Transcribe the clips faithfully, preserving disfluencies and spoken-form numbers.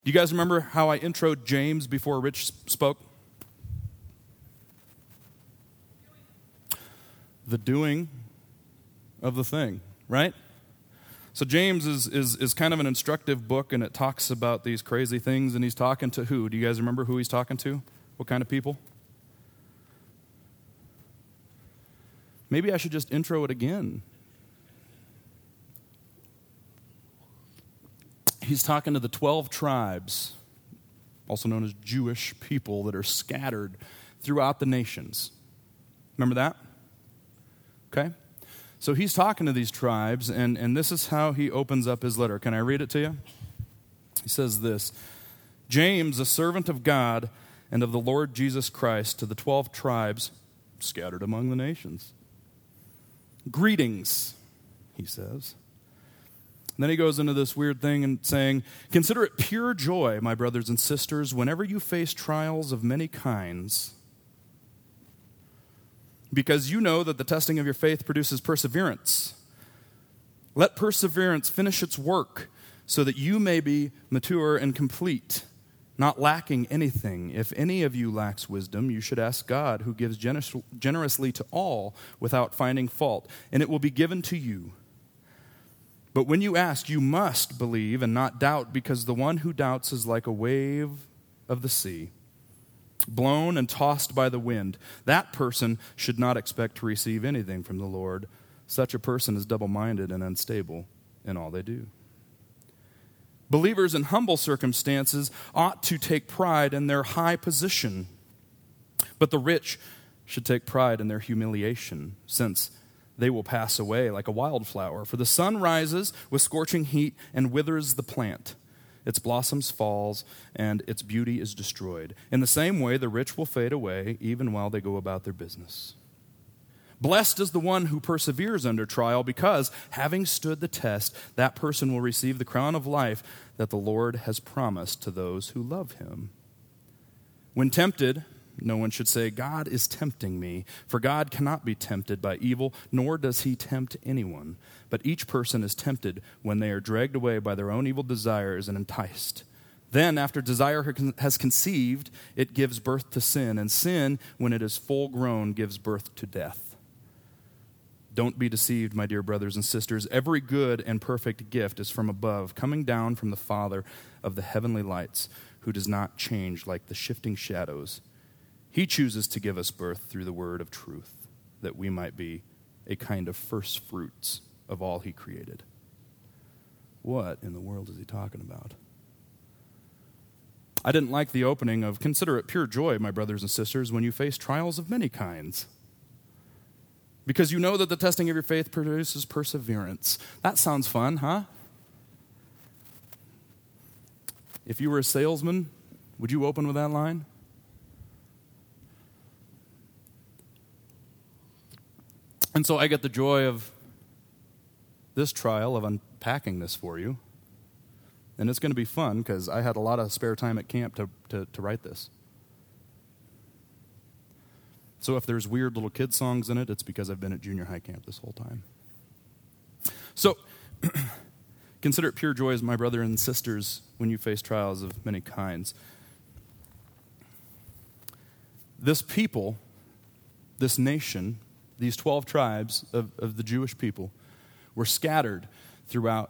Do you guys remember how I introed James before Rich spoke? The doing of the thing, right? So James is, is, is kind of an instructive book, and it talks about these crazy things, and he's talking to who? Do you guys remember who he's talking to? What kind of people? Maybe I should just intro it again. He's talking to the twelve tribes, also known as Jewish people, that are scattered throughout the nations. Remember that? Okay? So he's talking to these tribes, and, and this is how he opens up his letter. Can I read it to you? He says this: James, a servant of God and of the Lord Jesus Christ, to the twelve tribes scattered among the nations. Greetings, he says. And then he goes into this weird thing and saying, consider it pure joy, my brothers and sisters, whenever you face trials of many kinds, because you know that the testing of your faith produces perseverance. Let perseverance finish its work, so that you may be mature and complete, not lacking anything. If any of you lacks wisdom, you should ask God, who gives generous, generously to all without finding fault, and it will be given to you. But when you ask, you must believe and not doubt, because the one who doubts is like a wave of the sea, blown and tossed by the wind. That person should not expect to receive anything from the Lord. Such a person is double-minded and unstable in all they do. Believers in humble circumstances ought to take pride in their high position, but the rich should take pride in their humiliation, since they will pass away like a wildflower. For the sun rises with scorching heat and withers the plant. Its blossoms falls, and its beauty is destroyed. In the same way, the rich will fade away, even while they go about their business. Blessed is the one who perseveres under trial, because, having stood the test, that person will receive the crown of life that the Lord has promised to those who love him. When tempted, no one should say, God is tempting me, for God cannot be tempted by evil, nor does he tempt anyone. But each person is tempted when they are dragged away by their own evil desires and enticed. Then, after desire has conceived, it gives birth to sin, and sin, when it is full grown, gives birth to death. Don't be deceived, my dear brothers and sisters. Every good and perfect gift is from above, coming down from the Father of the heavenly lights, who does not change like the shifting shadows. He chooses to give us birth through the word of truth, that we might be a kind of first fruits of all he created. What in the world is he talking about? I didn't like the opening of, consider it pure joy, my brothers and sisters, when you face trials of many kinds, because you know that the testing of your faith produces perseverance. That sounds fun, huh? If you were a salesman, would you open with that line? And so I get the joy of this trial, of unpacking this for you. And it's going to be fun, because I had a lot of spare time at camp to, to, to write this. So if there's weird little kid songs in it, it's because I've been at junior high camp this whole time. So, consider it pure joy, as my brother and sisters, when you face trials of many kinds. This people, this nation, these twelve tribes of, of the Jewish people were scattered throughout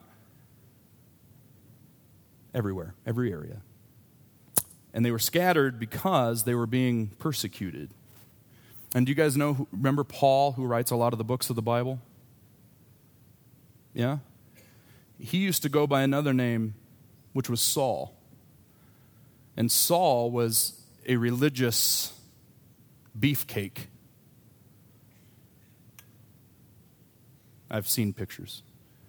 everywhere, every area. And they were scattered because they were being persecuted. And do you guys know, who, remember Paul, who writes a lot of the books of the Bible? Yeah? He used to go by another name, which was Saul. And Saul was a religious beefcake. I've seen pictures.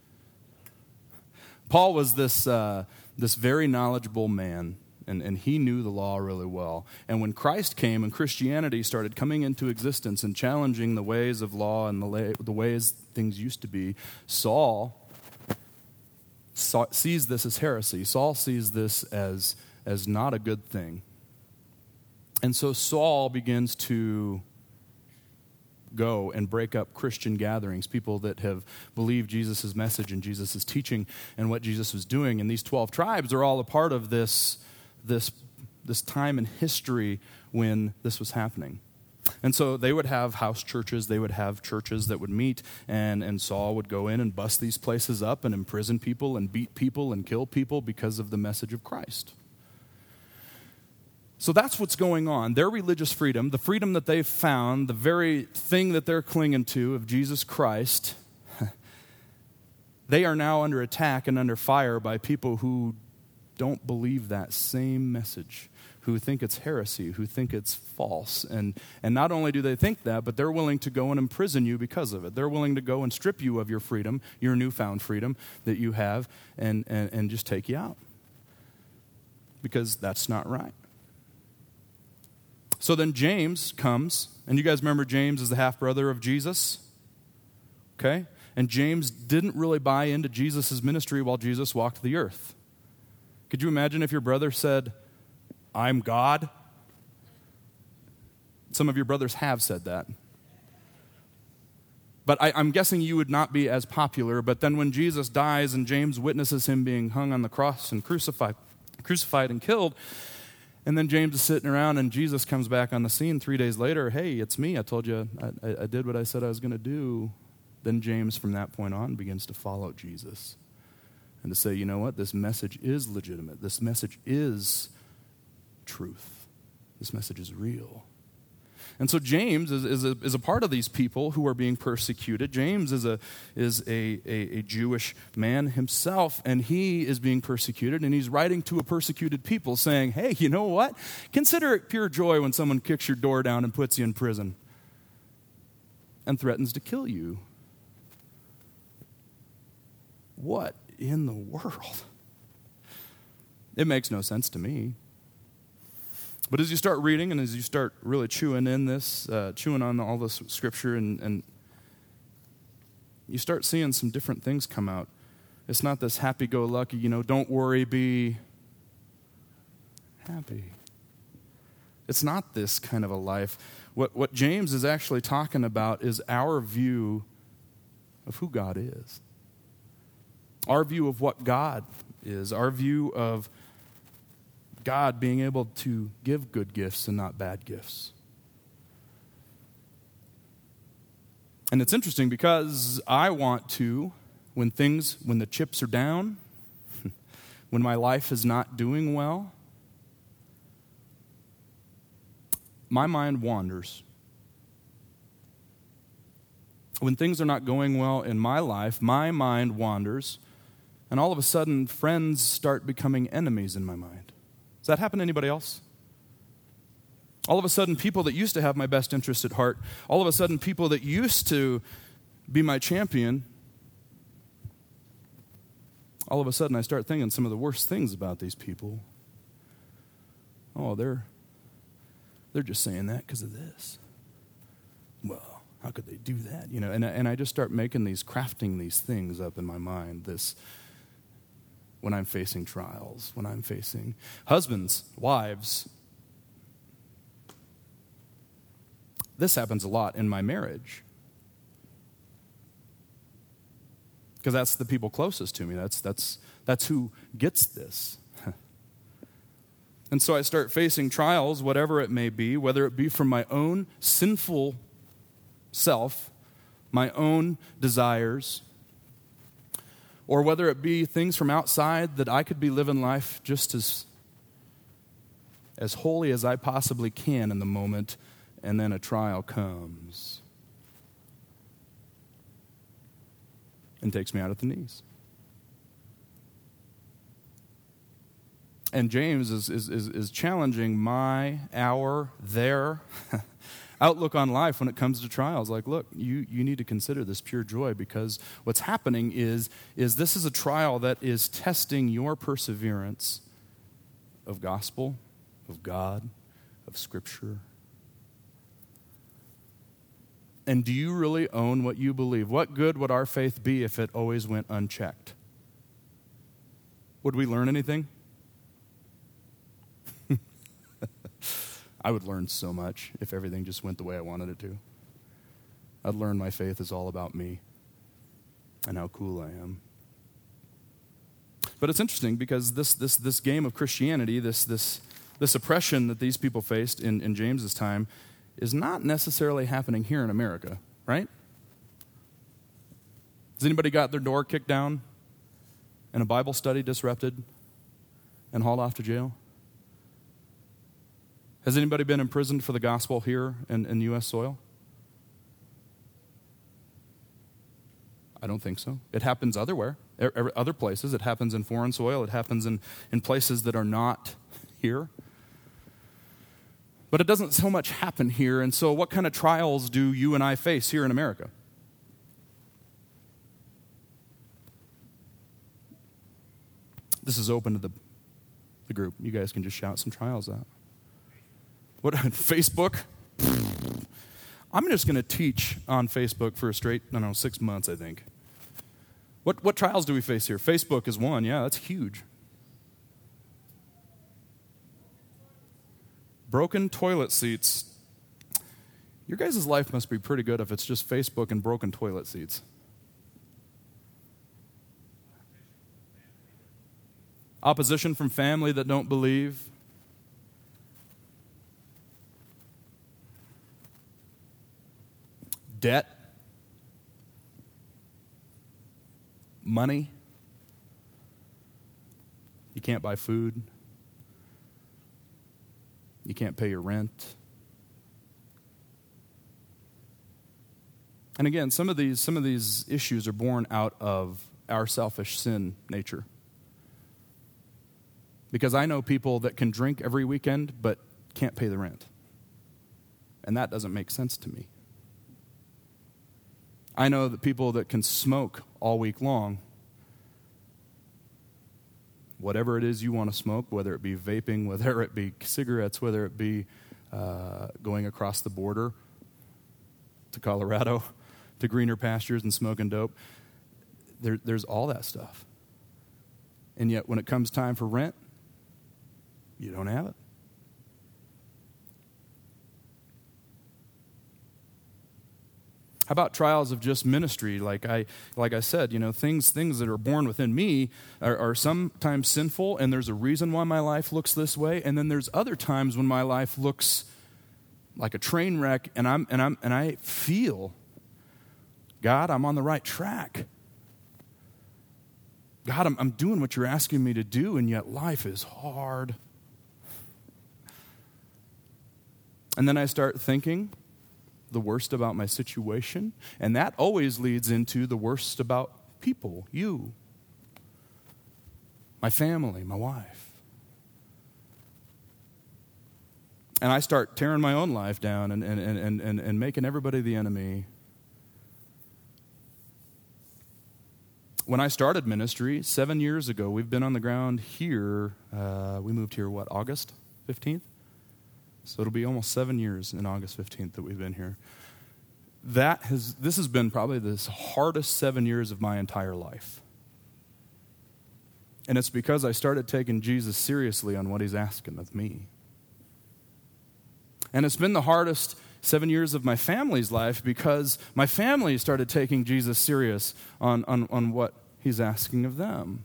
Paul was this uh, this very knowledgeable man, and, and he knew the law really well. And when Christ came and Christianity started coming into existence and challenging the ways of law and the, la- the ways things used to be, Saul saw, sees this as heresy. Saul sees this as, as not a good thing. And so Saul begins to go and break up Christian gatherings, people that have believed Jesus' message and Jesus' teaching and what Jesus was doing. And these twelve tribes are all a part of this, this, this time in history when this was happening. And so they would have house churches, they would have churches that would meet, and, and Saul would go in and bust these places up and imprison people and beat people and kill people because of the message of Christ. So that's what's going on. Their religious freedom, the freedom that they've found, the very thing that they're clinging to of Jesus Christ, they are now under attack and under fire by people who don't believe that same message, who think it's heresy, who think it's false. And, and not only do they think that, but they're willing to go and imprison you because of it. They're willing to go and strip you of your freedom, your newfound freedom that you have, and, and, and just take you out. Because that's not right. So then James comes, and you guys remember James is the half-brother of Jesus? Okay? And James didn't really buy into Jesus' ministry while Jesus walked the earth. Could you imagine if your brother said, I'm God? Some of your brothers have said that. But I, I'm guessing you would not be as popular. But then when Jesus dies and James witnesses him being hung on the cross and crucified, crucified and killed, and then James is sitting around and Jesus comes back on the scene three days later, hey, it's me. I told you I, I, I did what I said I was going to do. Then James from that point on begins to follow Jesus and to say, you know what, this message is legitimate. This message is truth. This message is real. And so James is, is, a, is a part of these people who are being persecuted. James is a is a, a, a Jewish man himself, and he is being persecuted, and he's writing to a persecuted people saying, hey, you know what? Consider it pure joy when someone kicks your door down and puts you in prison and threatens to kill you. What in the world? It makes no sense to me. But as you start reading and as you start really chewing in this, uh, chewing on all this scripture, and, and you start seeing some different things come out. It's not this happy-go-lucky, you know, don't worry, be happy. It's not this kind of a life. What, what James is actually talking about is our view of who God is. Our view of what God is. Our view of God being able to give good gifts and not bad gifts. And it's interesting because I want to, when things, when the chips are down, when my life is not doing well, my mind wanders. When things are not going well in my life, my mind wanders, and all of a sudden friends start becoming enemies in my mind. Does that happen to anybody else? All of a sudden, people that used to have my best interest at heart, all of a sudden, people that used to be my champion, all of a sudden, I start thinking some of the worst things about these people. Oh, they're, they're just saying that because of this. Well, how could they do that? You know, and, and I just start making these, crafting these things up in my mind, this... when I'm facing trials, when I'm facing husbands, wives. This happens a lot in my marriage. Because that's the people closest to me. That's, that's, that's who gets this. And so I start facing trials, whatever it may be, whether it be from my own sinful self, my own desires, or whether it be things from outside that I could be living life just as, as holy as I possibly can in the moment, and then a trial comes and takes me out at the knees. And James is, is, is, is challenging my, our, their outlook on life when it comes to trials. Like, look, you, you need to consider this pure joy, because what's happening is, is this is a trial that is testing your perseverance of gospel, of God, of Scripture. And do you really own what you believe? What good would our faith be if it always went unchecked? Would we learn anything? I would learn so much if everything just went the way I wanted it to. I'd learn my faith is all about me and how cool I am. But it's interesting because this this this game of Christianity, this this this oppression that these people faced in, in James's time, is not necessarily happening here in America, right? Has anybody got their door kicked down and a Bible study disrupted and hauled off to jail? Has anybody been imprisoned for the gospel here in, in U S soil? I don't think so. It happens otherwhere, other places. It happens in foreign soil. It happens in, in places that are not here. But it doesn't so much happen here. And so what kind of trials do you and I face here in America? This is open to the, the group. You guys can just shout some trials out. What, Facebook? I'm just going to teach on Facebook for a straight, I don't know, six months, I think. What what trials do we face here? Facebook is one. Yeah, that's huge. Broken toilet seats. Your guys' life must be pretty good if it's just Facebook and broken toilet seats. Opposition from family that don't believe. Debt. Money. You can't buy food. You can't pay your rent. And again, some of these some of these issues are born out of our selfish sin nature. Because I know people that can drink every weekend but can't pay the rent. And that doesn't make sense to me. I know that people that can smoke all week long, whatever it is you want to smoke, whether it be vaping, whether it be cigarettes, whether it be uh, going across the border to Colorado, to greener pastures and smoking dope, there, there's all that stuff. And yet when it comes time for rent, you don't have it. How about trials of just ministry? Like I, like I said, you know, things things that are born within me are, are sometimes sinful, and there's a reason why my life looks this way. And then there's other times when my life looks like a train wreck, and I'm and I'm and I feel, God, I'm on the right track. God, I'm, I'm doing what you're asking me to do, and yet life is hard. And then I start thinking the worst about my situation, and that always leads into the worst about people, you, my family, my wife. And I start tearing my own life down and, and, and, and, and making everybody the enemy. When I started ministry seven years ago, we've been on the ground here, uh, we moved here, what, August fifteenth? So it'll be almost seven years in August fifteenth that we've been here. That has, this has been probably the hardest seven years of my entire life. And it's because I started taking Jesus seriously on what he's asking of me. And it's been the hardest seven years of my family's life because my family started taking Jesus serious on, on, on what he's asking of them.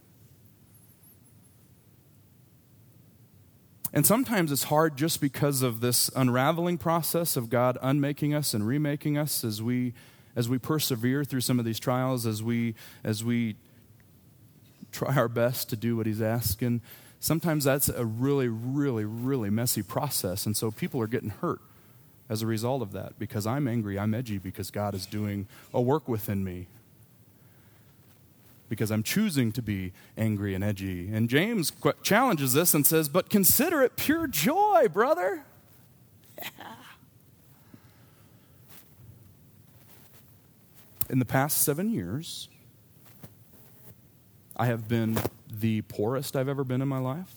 And sometimes it's hard just because of this unraveling process of God unmaking us and remaking us as we as we persevere through some of these trials, as we as we try our best to do what he's asking. Sometimes that's a really, really, really messy process. And so people are getting hurt as a result of that because I'm angry, I'm edgy, because God is doing a work within me. Because I'm choosing to be angry and edgy. And James qu- challenges this and says, but consider it pure joy, brother. Yeah. In the past seven years, I have been the poorest I've ever been in my life.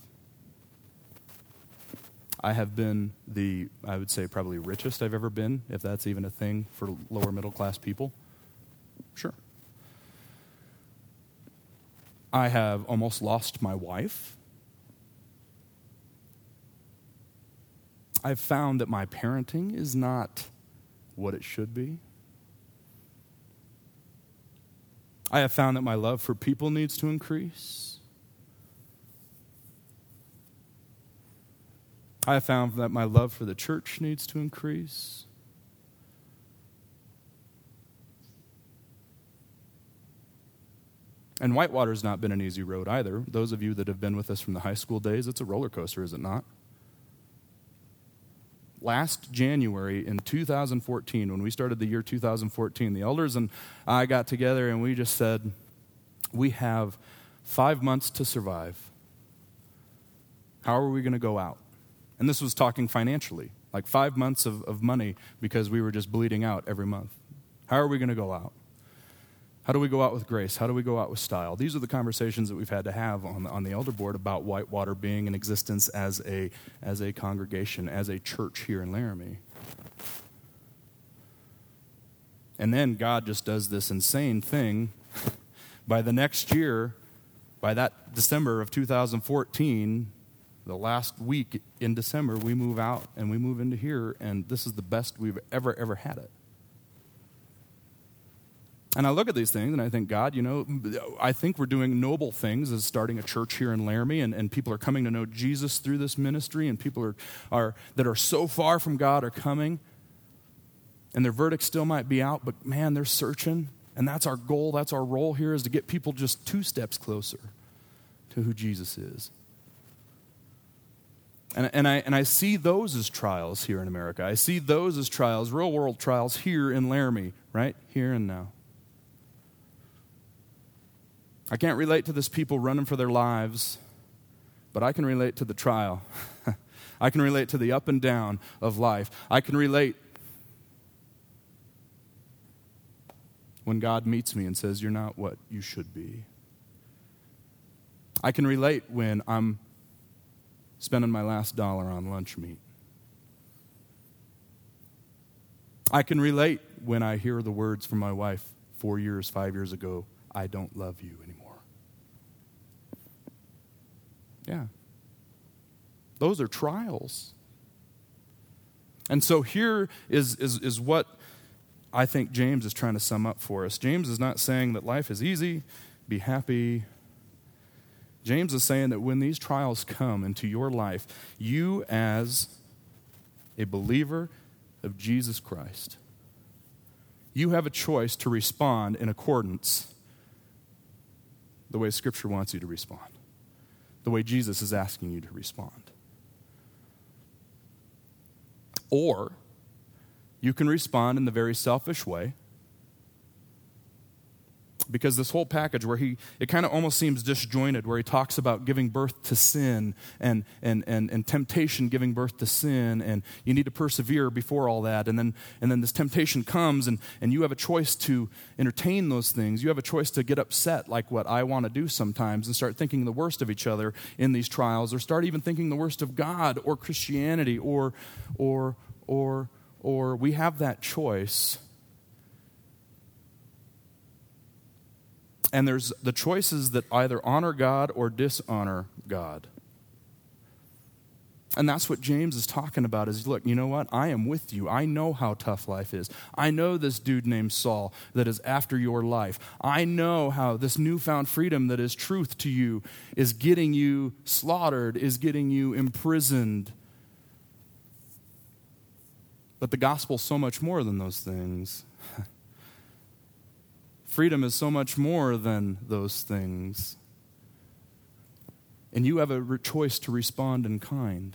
I have been the, I would say, probably richest I've ever been, if that's even a thing for lower middle class people. Sure. I have almost lost my wife. I've found that my parenting is not what it should be. I have found that my love for people needs to increase. I have found that my love for the church needs to increase. And Whitewater's not been an easy road either. Those of you that have been with us from the high school days, it's a roller coaster, is it not? Last January in two thousand fourteen, when we started the year two thousand fourteen, the elders and I got together and we just said, we have five months to survive. How are we going to go out? And this was talking financially, like five months of, of money because we were just bleeding out every month. How are we going to go out? How do we go out with grace? How do we go out with style? These are the conversations that we've had to have on the, on the elder board about Whitewater being in existence as a, as a congregation, as a church here in Laramie. And then God just does this insane thing. By the next year, by that December of two thousand fourteen, the last week in December, we move out and we move into here, and this is the best we've ever, ever had it. And I look at these things and I think, God, you know, I think we're doing noble things as starting a church here in Laramie, and, and people are coming to know Jesus through this ministry, and people are, are that are so far from God are coming, and their verdict still might be out, but man, they're searching, and that's our goal, that's our role here, is to get people just two steps closer to who Jesus is. And, and, I, and I see those as trials here in America. I see those as trials, real world trials here in Laramie, right here and now. I can't relate to this people running for their lives, but I can relate to the trial. I can relate to the up and down of life. I can relate when God meets me and says, you're not what you should be. I can relate when I'm spending my last dollar on lunch meat. I can relate when I hear the words from my wife four years, five years ago, I don't love you anymore. Yeah. Those are trials. And so here is, is, is what I think James is trying to sum up for us. James is not saying that life is easy, be happy. James is saying that when these trials come into your life, you as a believer of Jesus Christ, you have a choice to respond in accordance the way Scripture wants you to respond, the way Jesus is asking you to respond. Or you can respond in the very selfish way, because this whole package where he, it kind of almost seems disjointed, where he talks about giving birth to sin and, and, and, and temptation giving birth to sin, and you need to persevere before all that. And then, and then this temptation comes, and, and you have a choice to entertain those things. You have a choice to get upset, like what I want to do sometimes, and start thinking the worst of each other in these trials, or start even thinking the worst of God or Christianity, or, or, or, or we have that choice. And there's the choices that either honor God or dishonor God. And that's what James is talking about is, look, you know what? I am with you. I know how tough life is. I know this dude named Saul that is after your life. I know how this newfound freedom that is truth to you is getting you slaughtered, is getting you imprisoned. But the gospel's so much more than those things. Freedom is so much more than those things. And you have a choice to respond in kind.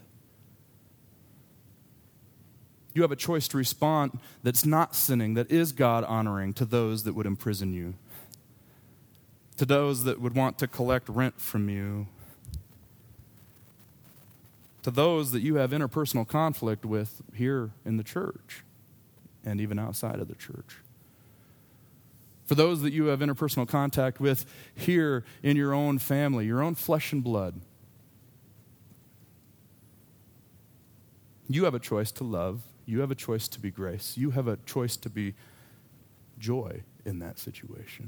You have a choice to respond that's not sinning, that is God-honoring to those that would imprison you, to those that would want to collect rent from you, to those that you have interpersonal conflict with here in the church and even outside of the church. For those that you have interpersonal contact with here in your own family, your own flesh and blood, you have a choice to love. You have a choice to be grace. You have a choice to be joy in that situation.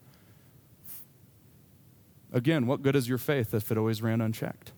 Again, what good is your faith if it always ran unchecked?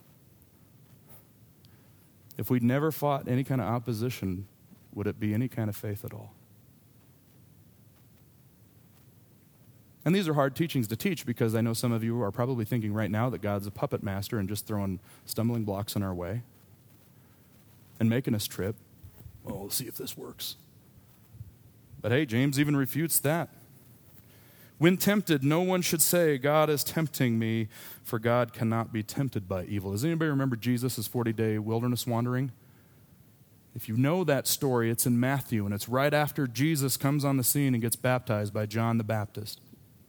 If we'd never fought any kind of opposition, would it be any kind of faith at all? And these are hard teachings to teach because I know some of you are probably thinking right now that God's a puppet master and just throwing stumbling blocks in our way and making us trip. Well, let's see if this works. But hey, James even refutes that. When tempted, no one should say, God is tempting me, for God cannot be tempted by evil. Does anybody remember Jesus' forty-day wilderness wandering? If you know that story, it's in Matthew, and it's right after Jesus comes on the scene and gets baptized by John the Baptist.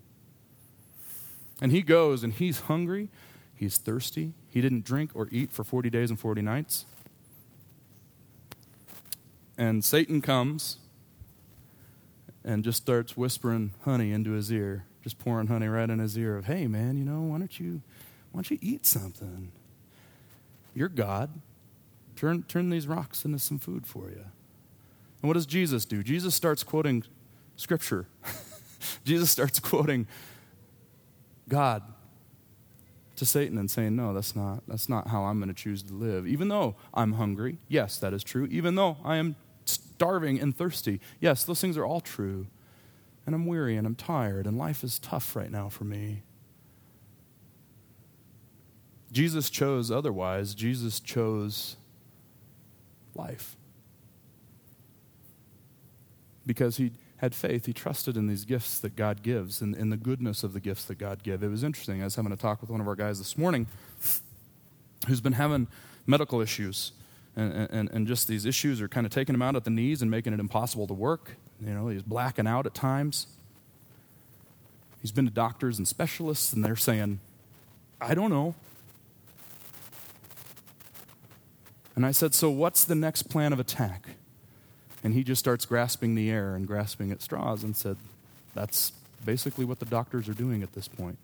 And he goes, and he's hungry, he's thirsty. He didn't drink or eat for forty days and forty nights. And Satan comes and just starts whispering honey into his ear, just pouring honey right in his ear of, hey, man, you know, why don't you, why don't you eat something? You're God. Turn, turn these rocks into some food for you. And what does Jesus do? Jesus starts quoting Scripture. Jesus starts quoting God to Satan and saying, no, that's not, that's not how I'm going to choose to live. Even though I'm hungry, yes, that is true. Even though I am starving and thirsty, yes, those things are all true. And I'm weary and I'm tired and life is tough right now for me. Jesus chose otherwise. Jesus chose life. Because he had faith, he trusted in these gifts that God gives and in the goodness of the gifts that God gives. It was interesting. I was having a talk with one of our guys this morning who's been having medical issues. And, and, and just these issues are kind of taking him out at the knees and making it impossible to work. You know, he's blacking out at times. He's been to doctors and specialists, and they're saying, I don't know. And I said, so what's the next plan of attack? And he just starts grasping the air and grasping at straws and said, that's basically what the doctors are doing at this point.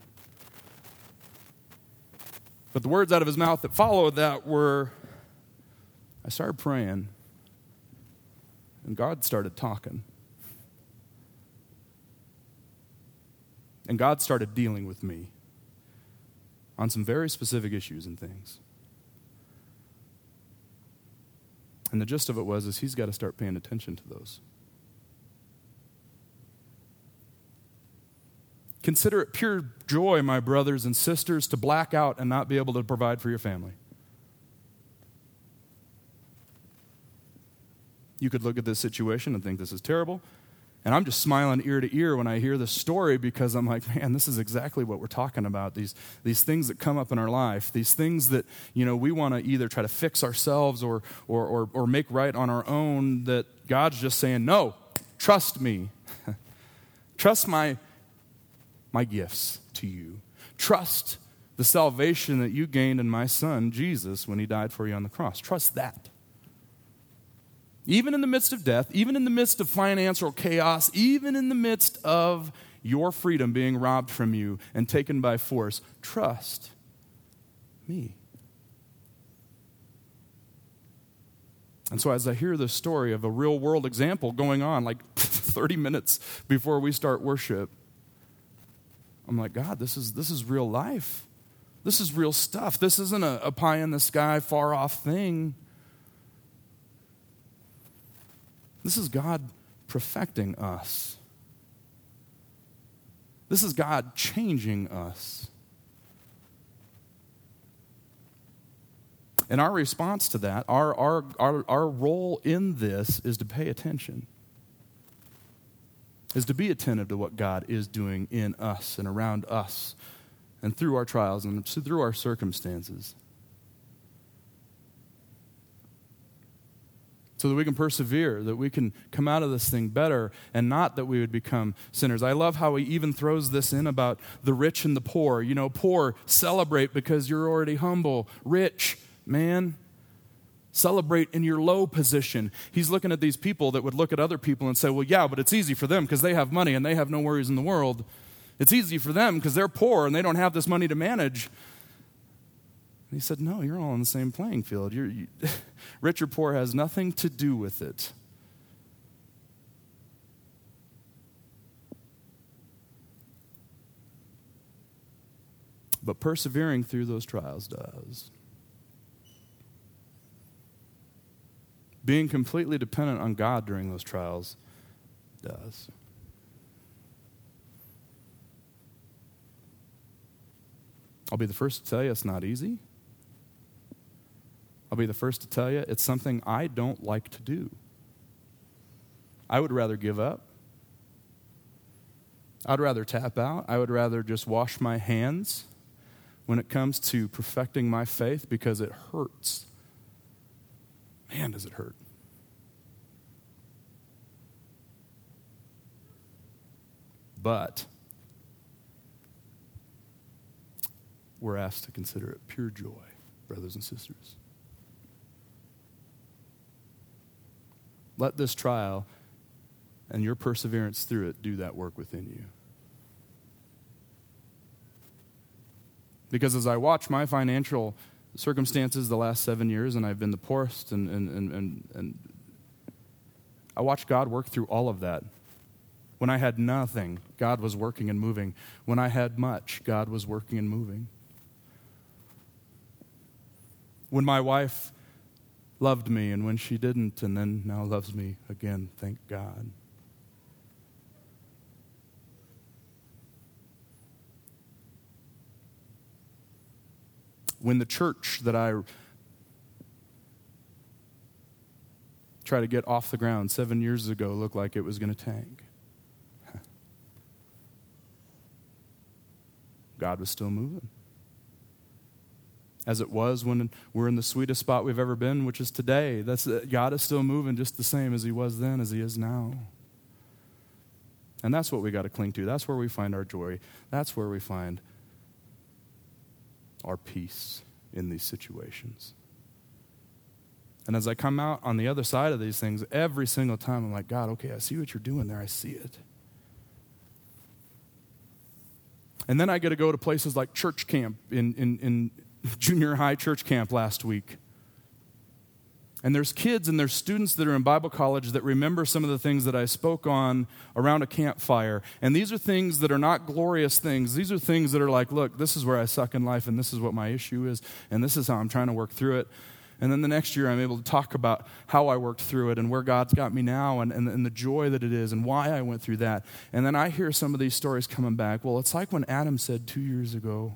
But the words out of his mouth that followed that were, I started praying, and God started talking. And God started dealing with me on some very specific issues and things. And the gist of it was is he's got to start paying attention to those. Consider it pure joy, my brothers and sisters, to black out and not be able to provide for your family. You could look at this situation and think this is terrible. And I'm just smiling ear to ear when I hear this story because I'm like, man, this is exactly what we're talking about. These, these things that come up in our life, these things that, you know, we want to either try to fix ourselves or, or, or, or make right on our own, that God's just saying, no, trust me. Trust my, my gifts to you. Trust the salvation that you gained in my son, Jesus, when he died for you on the cross. Trust that. Even in the midst of death, even in the midst of financial chaos, even in the midst of your freedom being robbed from you and taken by force, trust me. And so as I hear this story of a real world example going on like thirty minutes before we start worship, I'm like, God, this is this is real life. This is real stuff. This isn't a, a pie in the sky, far off thing. This is God perfecting us. This is God changing us. And our response to that, our, our, our, our role in this is to pay attention, is to be attentive to what God is doing in us and around us and through our trials and through our circumstances. So that we can persevere, that we can come out of this thing better, and not that we would become sinners. I love how he even throws this in about the rich and the poor. You know, poor, celebrate because you're already humble. Rich, man, celebrate in your low position. He's looking at these people that would look at other people and say, well, yeah, but it's easy for them because they have money and they have no worries in the world. It's easy for them because they're poor and they don't have this money to manage. And he said, no, you're all on the same playing field. You're, you, rich or poor has nothing to do with it. But persevering through those trials does. Being completely dependent on God during those trials does. I'll be the first to tell you it's not easy. I'll be the first to tell you it's something I don't like to do. I would rather give up. I'd rather tap out. I would rather just wash my hands when it comes to perfecting my faith because it hurts. Man, does it hurt. But we're asked to consider it pure joy, brothers and sisters. Let this trial and your perseverance through it do that work within you. Because as I watch my financial circumstances the last seven years, and I've been the poorest, and, and, and, and, and I watched God work through all of that. When I had nothing, God was working and moving. When I had much, God was working and moving. When my wife loved me, and when she didn't, and then now loves me again, thank God. When the church that I tried to get off the ground seven years ago looked like it was going to tank, God was still moving. As it was when we're in the sweetest spot we've ever been, which is today. That's God is still moving just the same as he was then, as he is now. And that's what we got to cling to. That's where we find our joy. That's where we find our peace in these situations. And as I come out on the other side of these things, every single time I'm like, God, okay, I see what you're doing there. I see it. And then I get to go to places like church camp in, in, in junior high church camp last week. And there's kids and there's students that are in Bible college that remember some of the things that I spoke on around a campfire. And these are things that are not glorious things. These are things that are like, look, this is where I suck in life, and this is what my issue is, and this is how I'm trying to work through it. And then the next year I'm able to talk about how I worked through it and where God's got me now, and, and, and the joy that it is and why I went through that. And then I hear some of these stories coming back. Well, it's like when Adam said two years ago,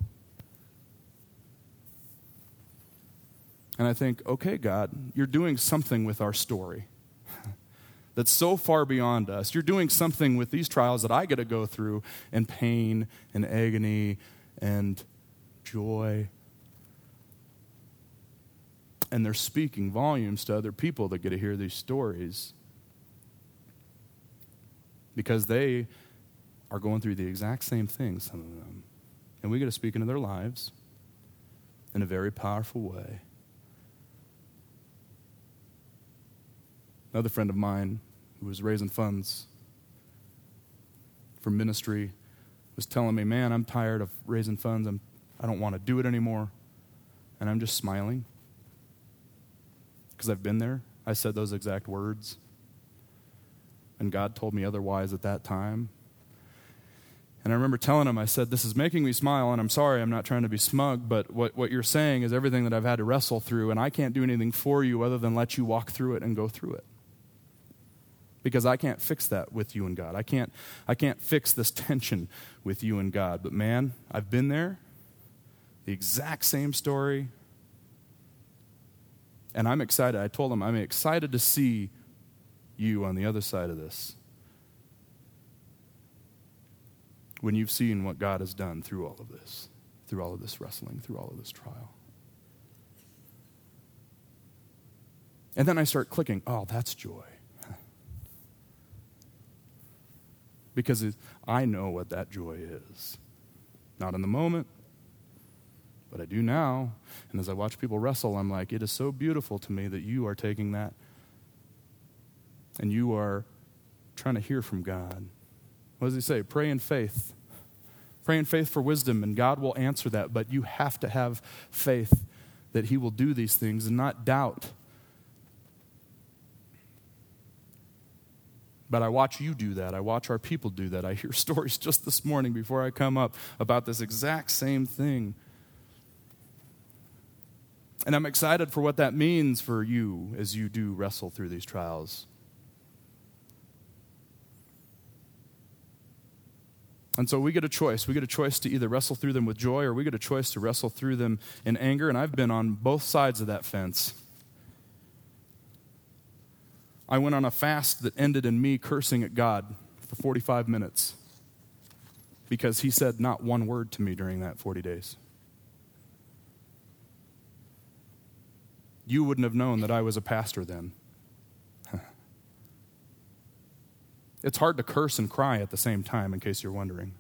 and I think, okay, God, you're doing something with our story that's so far beyond us. You're doing something with these trials that I get to go through, and pain and agony and joy. And they're speaking volumes to other people that get to hear these stories because they are going through the exact same thing, some of them. And we get to speak into their lives in a very powerful way. Another friend of mine who was raising funds for ministry was telling me, man, I'm tired of raising funds. I'm, I don't want to do it anymore. And I'm just smiling because I've been there. I said those exact words. And God told me otherwise at that time. And I remember telling him, I said, this is making me smile, and I'm sorry, I'm not trying to be smug, but what, what you're saying is everything that I've had to wrestle through, and I can't do anything for you other than let you walk through it and go through it. Because I can't fix that with you and God. I can't, I can't fix this tension with you and God. But man, I've been there, the exact same story, and I'm excited. I told him, I'm excited to see you on the other side of this. When you've seen what God has done through all of this, through all of this wrestling, through all of this trial. And then I start clicking, oh, that's joy. Because it, I know what that joy is. Not in the moment, but I do now. And as I watch people wrestle, I'm like, it is so beautiful to me that you are taking that and you are trying to hear from God. What does he say? Pray in faith. Pray in faith for wisdom, and God will answer that. But you have to have faith that he will do these things and not doubt. But I watch you do that. I watch our people do that. I hear stories just this morning before I come up about this exact same thing. And I'm excited for what that means for you as you do wrestle through these trials. And so we get a choice. We get a choice to either wrestle through them with joy or we get a choice to wrestle through them in anger. And I've been on both sides of that fence. I went on a fast that ended in me cursing at God for forty-five minutes because he said not one word to me during that forty days. You wouldn't have known that I was a pastor then. It's hard to curse and cry at the same time, in case you're wondering.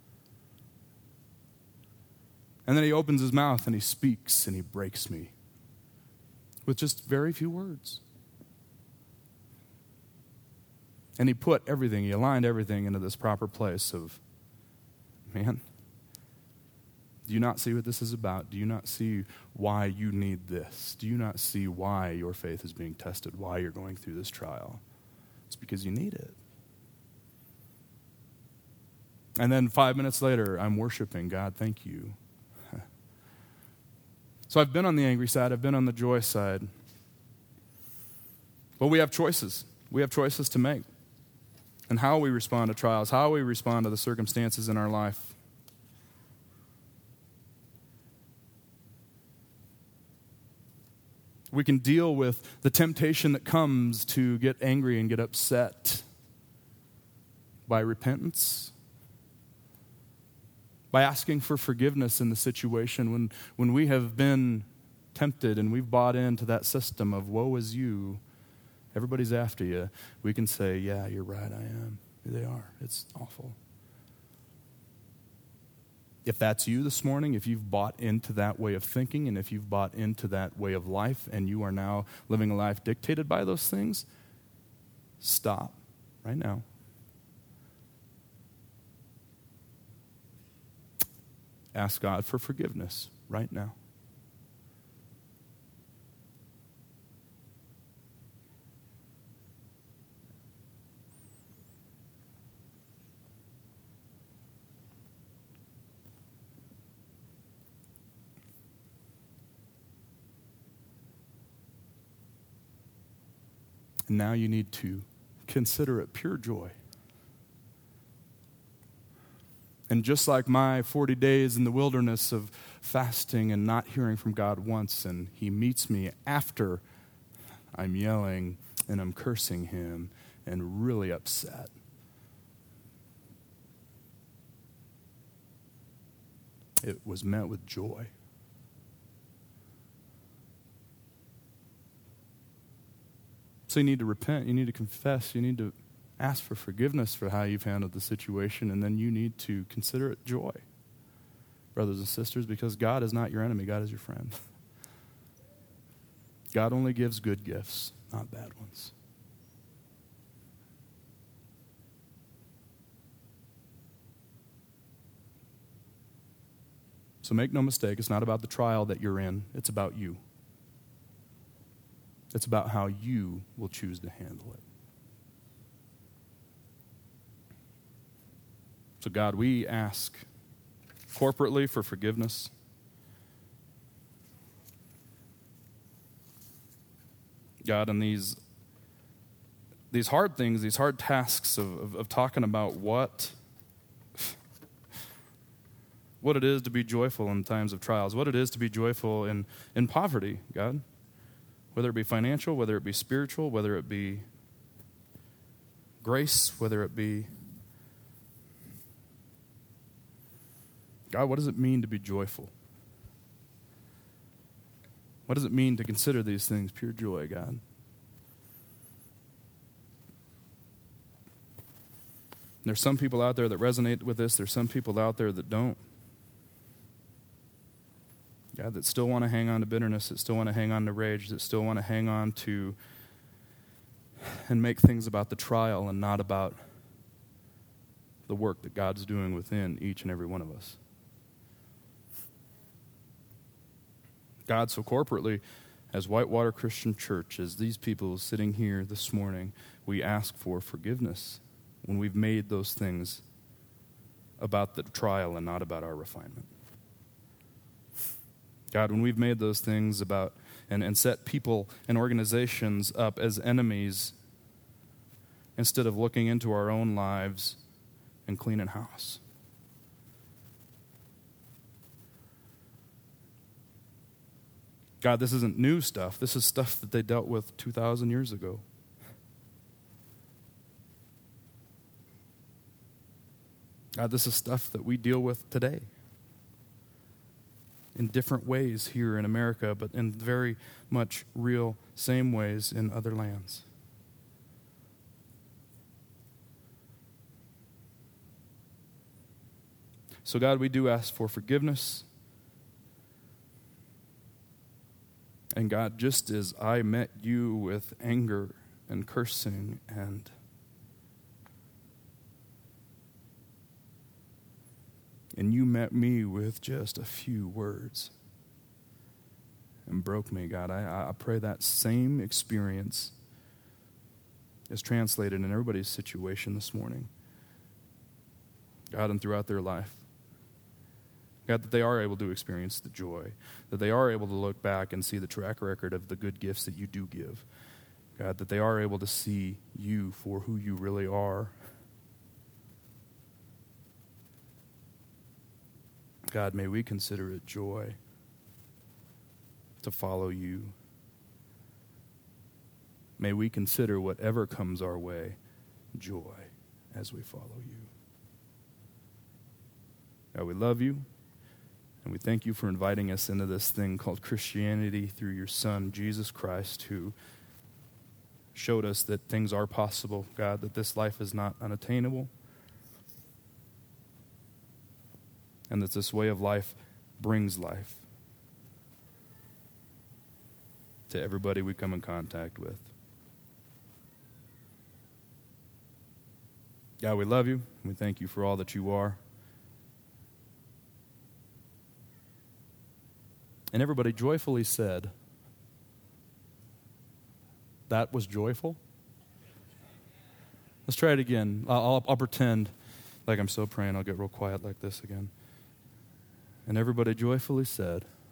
And then he opens his mouth and he speaks and he breaks me with just very few words. And he put everything, he aligned everything into this proper place of, man, do you not see what this is about? Do you not see why you need this? Do you not see why your faith is being tested, why you're going through this trial? It's because you need it. And then five minutes later, I'm worshiping God, thank you. So I've been on the angry side, I've been on the joy side. But we have choices. We have choices to make. And how we respond to trials, how we respond to the circumstances in our life. We can deal with the temptation that comes to get angry and get upset by repentance, by asking for forgiveness in the situation when, when we have been tempted and we've bought into that system of woe is you, everybody's after you. We can say, yeah, you're right, I am. They are. It's awful. If that's you this morning, if you've bought into that way of thinking and if you've bought into that way of life and you are now living a life dictated by those things, stop right now. Ask God for forgiveness right now. And now you need to consider it pure joy. And just like my forty days in the wilderness of fasting and not hearing from God once, and he meets me after I'm yelling and I'm cursing him and really upset. It was met with joy. So you need to repent, you need to confess, you need to ask for forgiveness for how you've handled the situation, and then you need to consider it joy, brothers and sisters, because God is not your enemy, God is your friend. God only gives good gifts, not bad ones. So make no mistake, it's not about the trial that you're in, it's about you. It's about how you will choose to handle it. So God, we ask corporately for forgiveness. God, in these, these hard things, these hard tasks of, of, of talking about what, what it is to be joyful in times of trials, what it is to be joyful in, in poverty, God. Whether it be financial, whether it be spiritual, whether it be grace, whether it be... God, what does it mean to be joyful? What does it mean to consider these things pure joy, God? There's some people out there that resonate with this. There's some people out there that don't. God, that still want to hang on to bitterness, that still want to hang on to rage, that still want to hang on to and make things about the trial and not about the work that God's doing within each and every one of us. God, so corporately, as Whitewater Christian Church, as these people sitting here this morning, we ask for forgiveness when we've made those things about the trial and not about our refinement. God, when we've made those things about and, and set people and organizations up as enemies instead of looking into our own lives and cleaning house. God, this isn't new stuff. This is stuff that they dealt with two thousand years ago. God, this is stuff that we deal with today in different ways here in America, but in very much real same ways in other lands. So God, we do ask for forgiveness. And God, just as I met you with anger and cursing and and you met me with just a few words and broke me, God, I, I pray that same experience is translated in everybody's situation this morning. God, and throughout their life. God, that they are able to experience the joy, that they are able to look back and see the track record of the good gifts that you do give. God, that they are able to see you for who you really are. God, may we consider it joy to follow you. May we consider whatever comes our way joy as we follow you. God, we love you, and we thank you for inviting us into this thing called Christianity through your Son, Jesus Christ, who showed us that things are possible, God, that this life is not unattainable, and that this way of life brings life to everybody we come in contact with. God, we love you, and we thank you for all that you are. And everybody joyfully said, that was joyful? Let's try it again. I'll, I'll, I'll pretend like I'm still praying. I'll get real quiet like this again. And everybody joyfully said,